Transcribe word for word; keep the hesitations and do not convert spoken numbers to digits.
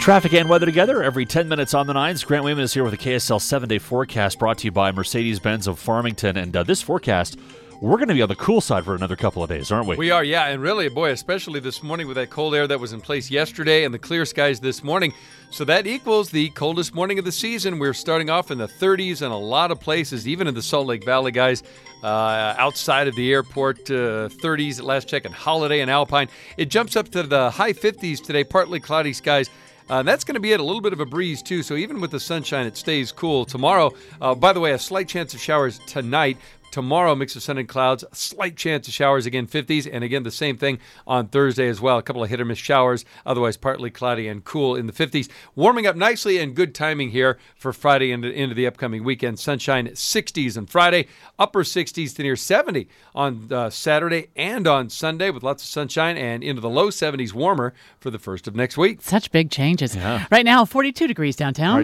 Traffic and weather together every ten minutes on the nines. Grant Wayman is here with a K S L seven-day forecast brought to you by Mercedes-Benz of Farmington. And uh, this forecast, we're going to be on the cool side for another couple of days, aren't we? We are, yeah. And really, boy, especially this morning with that cold air that was in place yesterday and the clear skies this morning. So that equals the coldest morning of the season. We're starting off in the thirties in a lot of places, even in the Salt Lake Valley, guys. Uh, outside of the airport, uh, thirties at last check, and Holiday and Alpine. It jumps up to the high fifties today, partly cloudy skies. Uh, that's going to be at a little bit of a breeze, too. So even with the sunshine, it stays cool. Tomorrow, uh, by the way, a slight chance of showers tonight. Tomorrow, mix of sun and clouds, a slight chance of showers, again, fifties. And again, the same thing on Thursday as well. A couple of hit or miss showers, otherwise partly cloudy and cool in the fifties. Warming up nicely and good timing here for Friday and into the upcoming weekend. Sunshine, sixties on Friday, upper sixties to near seventy on uh, Saturday and on Sunday with lots of sunshine, and into the low seventies warmer for the first of next week. Such big changes. Yeah. Right now, forty-two degrees downtown. All right,